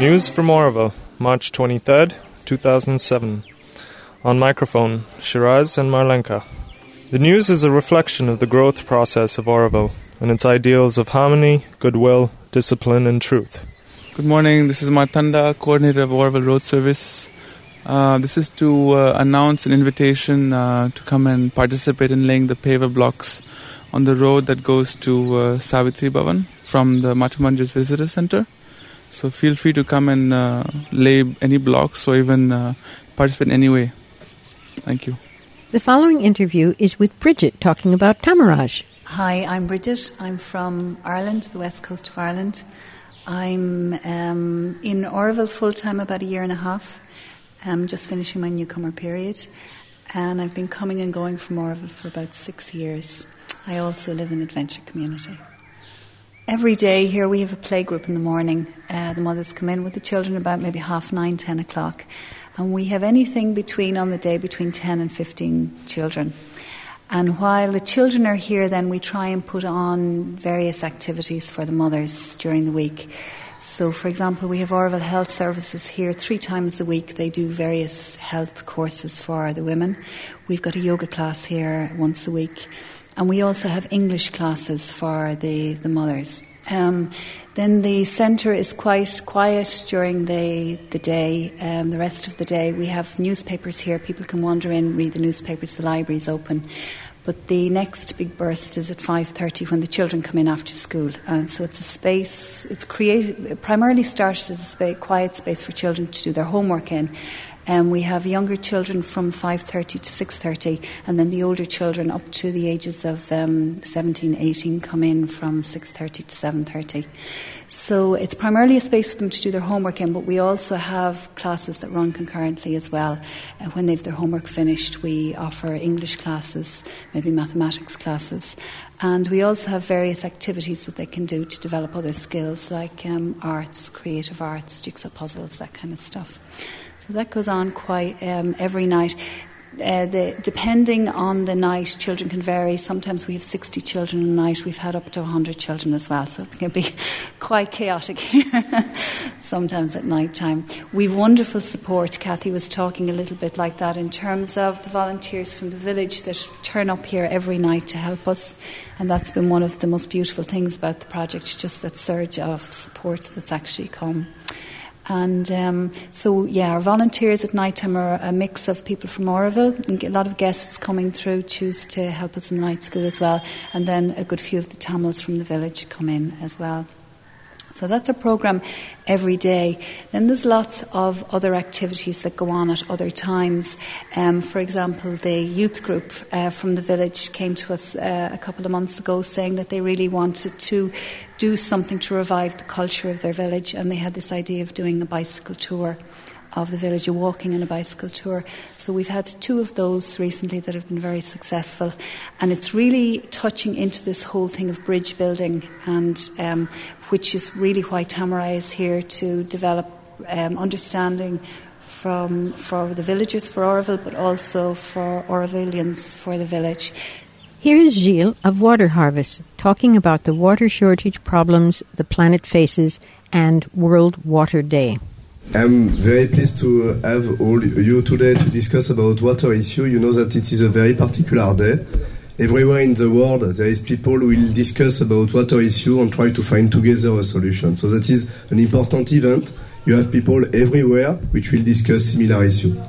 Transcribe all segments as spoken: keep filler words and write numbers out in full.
News from Oroville, March twenty-third, two thousand seven. On microphone, Shiraz and Marlenka. The news is a reflection of the growth process of Oroville and its ideals of harmony, goodwill, discipline, and truth. Good morning, this is Martanda, coordinator of Oroville Road Service. Uh, this is to uh, announce an invitation uh, to come and participate in laying the paver blocks on the road that goes to uh, Savitri Bhavan from the Matamanjis Visitor Center. So feel free to come and uh, lay any blocks or even uh, participate in any way. Thank you. The following interview is with Bridget talking about Tamaraj. Hi, I'm Bridget. I'm from Ireland, the west coast of Ireland. I'm um, in Oroville full-time about a year and a half. I'm just finishing my newcomer period. And I've been coming and going from Oroville for about six years. I also live in Adventure Community. Every day here we have a play group in the morning. Uh, the mothers come in with the children about maybe half nine, ten o'clock. And we have anything between, on the day, between ten and fifteen children. And while the children are here, then we try and put on various activities for the mothers during the week. So, for example, we have Oroville Health Services here three times a week. They do various health courses for the women. We've got a yoga class here once a week. And we also have English classes for the, the mothers. Um, then the centre is quite quiet during the, the day. Um, the rest of the day we have newspapers here. People can wander in, read the newspapers. The library's open. But the next big burst is at five thirty when the children come in after school. And so it's a space, it's created, it primarily started as a space, quiet space for children to do their homework in. And um, we have younger children from five thirty to six thirty, and then the older children up to the ages of um, seventeen, eighteen come in from six thirty to seven thirty. So it's primarily a space for them to do their homework in, but we also have classes that run concurrently as well. And when they've their homework finished, we offer English classes, maybe mathematics classes. And we also have various activities that they can do to develop other skills like um, arts, creative arts, jigsaw puzzles, that kind of stuff. So that goes on quite um, every night. Uh, the, depending on the night, children can vary. Sometimes we have sixty children a night. We've had up to one hundred children as well, so it can be quite chaotic here sometimes at night time. We've wonderful support. Kathy was talking a little bit like that in terms of the volunteers from the village that turn up here every night to help us, and that's been one of the most beautiful things about the project, just that surge of support that's actually come. And um, so, yeah, our volunteers at night time are a mix of people from Oroville. And a lot of guests coming through choose to help us in the night school as well. And then a good few of the Tamils from the village come in as well. So that's a programme every day. Then there's lots of other activities that go on at other times. Um, for example, the youth group uh, from the village came to us uh, a couple of months ago saying that they really wanted to do something to revive the culture of their village, and they had this idea of doing a bicycle tour of the village, a walking and a bicycle tour. So we've had two of those recently that have been very successful, and it's really touching into this whole thing of bridge building, and um, which is really why Tamarai is here, to develop um, understanding from for the villagers, for Oroville, but also for Orovillians, for the village. Here is Gilles of Water Harvest talking about the water shortage problems the planet faces and World Water Day. I'm very pleased to have all you today to discuss about water issue. You know that it is a very particular day. Everywhere in the world there is people who will discuss about water issue and try to find together a solution. So that is an important event. You have people everywhere which will discuss similar issue.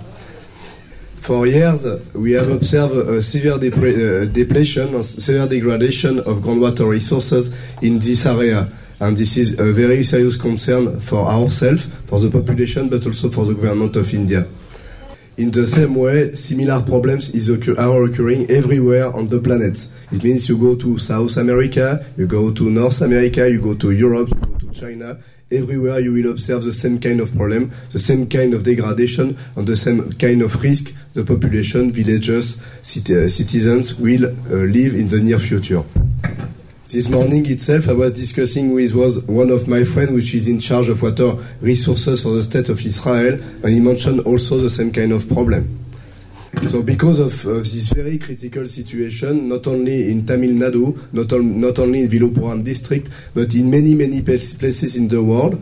For years, we have observed a severe depre- uh, depletion, or severe degradation of groundwater resources in this area. And this is a very serious concern for ourselves, for the population, but also for the government of India. In the same way, similar problems is occur- are occurring everywhere on the planet. It means you go to South America, you go to North America, you go to Europe, you go to China. Everywhere you will observe the same kind of problem, the same kind of degradation, and the same kind of risk the population, villagers, cit- uh, citizens will uh, live in the near future. This morning itself, I was discussing with was one of my friends, which is in charge of water resources for the state of Israel, and he mentioned also the same kind of problem. So because of uh, this very critical situation, not only in Tamil Nadu, not, on, not only in Viluppuram district, but in many, many places in the world,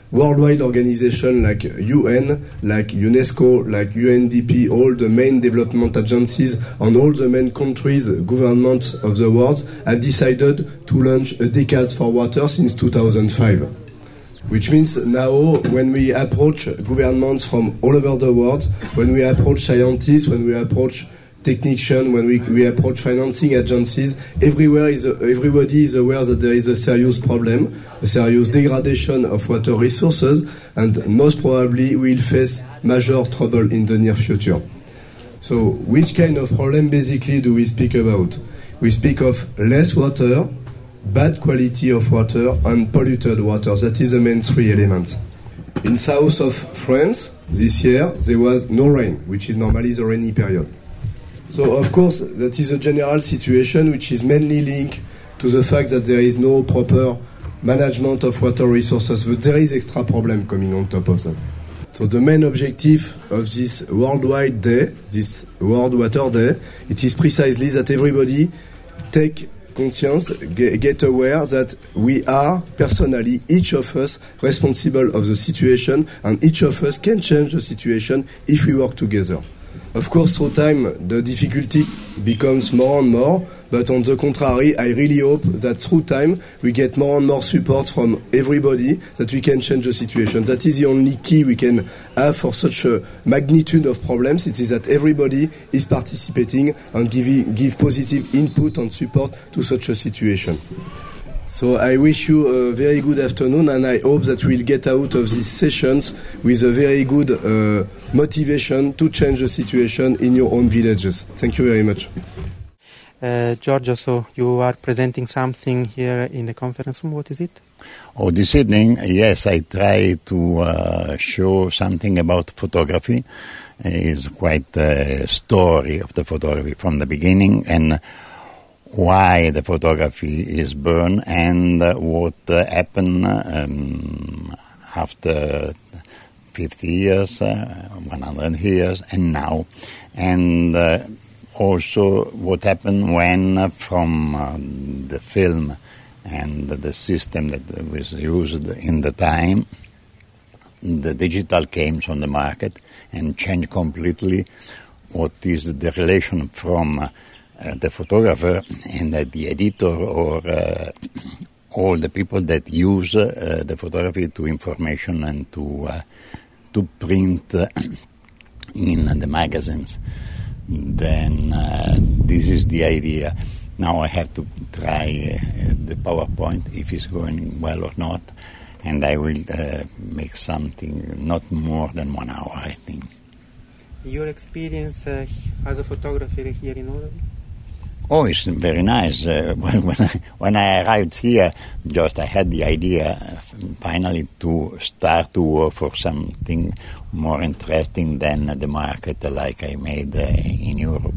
worldwide organizations like U N, like UNESCO, like U N D P, all the main development agencies and all the main countries, governments of the world have decided to launch a Decades for Water since two thousand five. Which means now when we approach governments from all over the world, when we approach scientists, when we approach technicians, when we, we approach financing agencies, everywhere is a, everybody is aware that there is a serious problem, a serious degradation of water resources, and most probably we will face major trouble in the near future. So which kind of problem basically do we speak about? We speak of less water, bad quality of water, and polluted water. That is the main three elements. In south of France, this year, there was no rain, which is normally the rainy period. So, of course, that is a general situation which is mainly linked to the fact that there is no proper management of water resources, but there is extra problem coming on top of that. So the main objective of this worldwide day, this World Water Day, it is precisely that everybody take conscience, get aware that we are personally, each of us, responsible of the situation, and each of us can change the situation if we work together. Of course, through time, the difficulty becomes more and more, but on the contrary, I really hope that through time, we get more and more support from everybody, that we can change the situation. That is the only key we can have for such a magnitude of problems. It is that everybody is participating and give, give positive input and support to such a situation. So I wish you a very good afternoon, and I hope that we'll get out of these sessions with a very good uh, motivation to change the situation in your own villages. Thank you very much. Uh, Giorgio, so you are presenting something here in the conference room. What is it? Oh, this evening, yes, I try to uh, show something about photography. It's quite a story of the photography from the beginning, and why the photography is burned, and uh, what uh, happened um, after fifty years, uh, one hundred years, and now. And uh, also what happened when uh, from uh, the film and the system that was used in the time, the digital came on the market and changed completely what is the relation from uh, Uh, the photographer and uh, the editor, or uh, all the people that use uh, the photography to information and to uh, to print uh, in the magazines. Then uh, this is the idea. Now I have to try uh, the PowerPoint if it's going well or not, and I will uh, make something not more than one hour, I think. Your experience uh, as a photographer here in Oroville? Oh, it's very nice. Uh, when, when, I, when I arrived here, just I had the idea uh, finally to start to work for something more interesting than the market like I made uh, in Europe.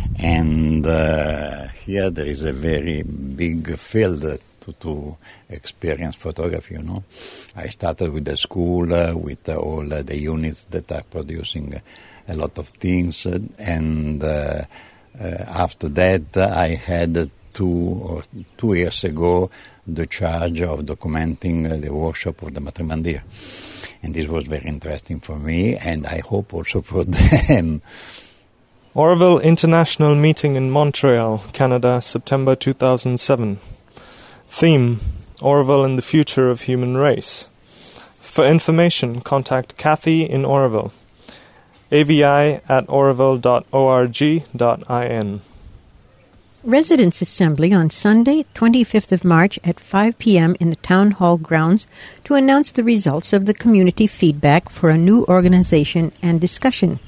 And uh, here there is a very big field to, to experience photography, you know. I started with the school, uh, with uh, all uh, the units that are producing a lot of things, uh, and uh, Uh, after that, uh, I had two or two years ago the charge of documenting uh, the workshop of the Matrimandir, and this was very interesting for me, and I hope also for them. Oroville International Meeting in Montreal, Canada, September two thousand seven. Theme: Oroville and the Future of Human Race. For information, contact Kathy in Oroville. A V I at oroville dot org dot in. Residents' Assembly on Sunday, twenty-fifth of March at five p.m. in the Town Hall grounds to announce the results of the community feedback for a new organization and discussion.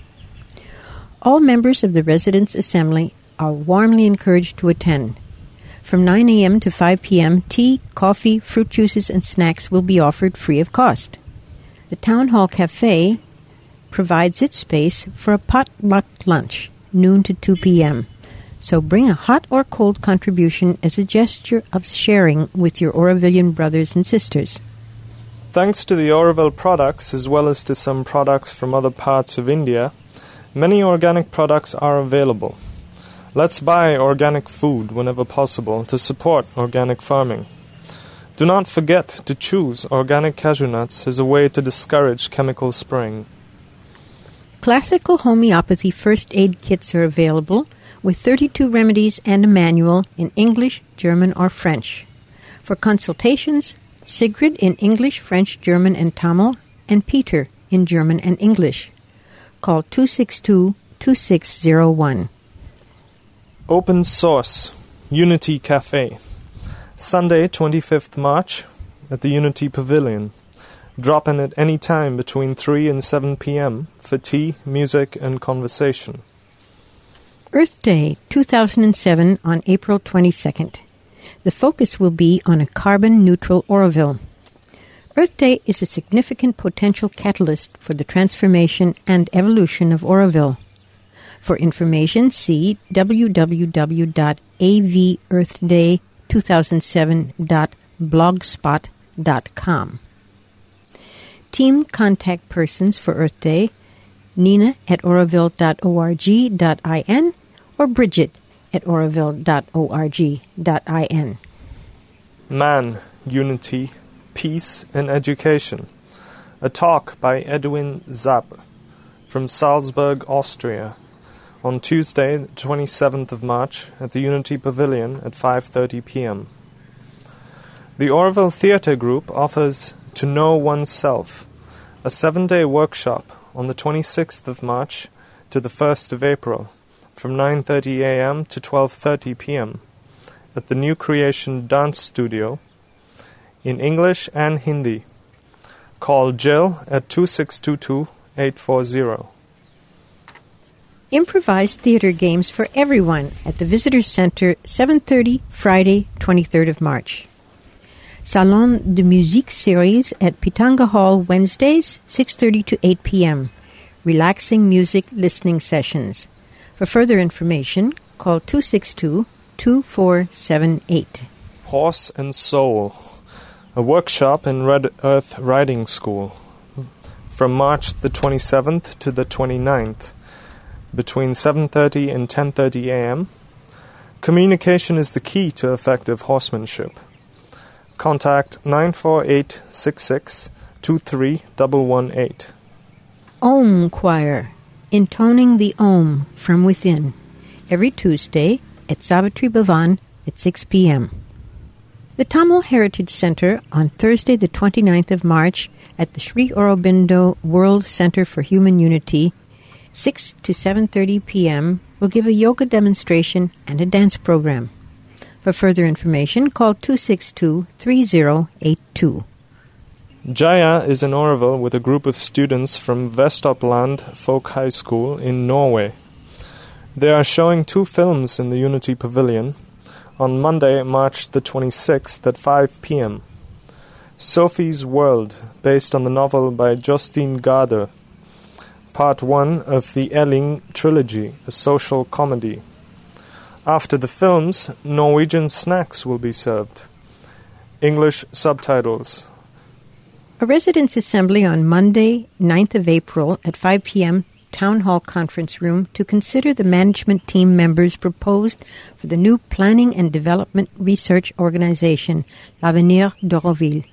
All members of the Residents' Assembly are warmly encouraged to attend. From nine a.m. to five p.m., tea, coffee, fruit juices, and snacks will be offered free of cost. The Town Hall Cafe provides its space for a potluck lunch, noon to two p.m. So bring a hot or cold contribution as a gesture of sharing with your Orovillian brothers and sisters. Thanks to the Oroville products, as well as to some products from other parts of India, many organic products are available. Let's buy organic food whenever possible to support organic farming. Do not forget to choose organic cashew nuts as a way to discourage chemical spraying. Classical homeopathy first aid kits are available with thirty-two remedies and a manual in English, German, or French. For consultations, Sigrid in English, French, German, and Tamil, and Peter in German and English. Call two six two, two six zero one. Open Source Unity Cafe. Sunday, twenty-fifth March, at the Unity Pavilion. Drop in at any time between three and seven p.m. for tea, music, and conversation. Earth Day two thousand seven on April twenty-second. The focus will be on a carbon-neutral Oroville. Earth Day is a significant potential catalyst for the transformation and evolution of Oroville. For information, see w w w dot a v earth day two thousand seven dot blogspot dot com. Team contact persons for Earth Day, Nina at oroville dot org dot in or Bridget at oroville dot org dot in. Man, Unity, Peace, and Education. A talk by Edwin Zapp from Salzburg, Austria, on Tuesday, the twenty-seventh of March, at the Unity Pavilion at five thirty p.m. The Oroville Theatre Group offers To Know Oneself, a seven-day workshop on the twenty-sixth of March to the first of April, from nine thirty a.m. to twelve thirty p.m. at the New Creation Dance Studio in English and Hindi. Call Jill at two six two two, eight four zero. Improvised theater games for everyone at the Visitor Center, seven thirty, Friday, twenty-third of March. Salon de Musique series at Pitanga Hall, Wednesdays, six thirty to eight p.m. Relaxing music listening sessions. For further information, call two six two, two four seven eight. Horse and Soul, a workshop in Red Earth Riding School, from March the twenty-seventh to the twenty-ninth, between seven thirty and ten thirty a.m. Communication is the key to effective horsemanship. Contact nine four eight six six, two three one one eight. Om Choir, intoning the Om from within, every Tuesday at Savitri Bhavan at six p.m. The Tamil Heritage Center on Thursday the twenty-ninth of March at the Sri Aurobindo World Center for Human Unity, six to seven thirty p.m. will give a yoga demonstration and a dance program. For further information, call two six two, three zero eight two. Jaya is in Oroville with a group of students from Vestopland Folk High School in Norway. They are showing two films in the Unity Pavilion on Monday, March the twenty-sixth at five p.m. Sophie's World, based on the novel by Justine Gade, part one of the Elling trilogy, a social comedy. After the films, Norwegian snacks will be served. English subtitles. A residents' assembly on Monday, ninth of April at five p.m. Town Hall Conference Room to consider the management team members proposed for the new Planning and Development Research Organization, L'Avenir d'Oroville.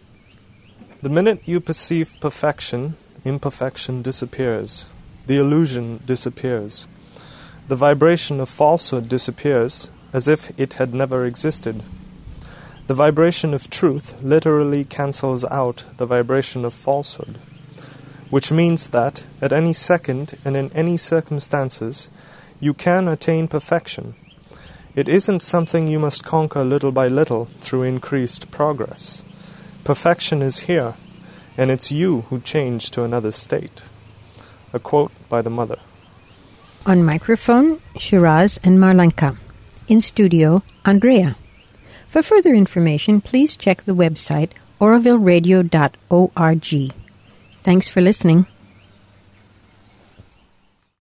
The minute you perceive perfection, imperfection disappears. The illusion disappears. The vibration of falsehood disappears, as if it had never existed. The vibration of truth literally cancels out the vibration of falsehood, which means that, at any second and in any circumstances, you can attain perfection. It isn't something you must conquer little by little through increased progress. Perfection is here, and it's you who change to another state. A quote by the mother. On microphone, Shiraz and Marlenka. In studio, Andrea. For further information, please check the website oroville radio dot org. Thanks for listening.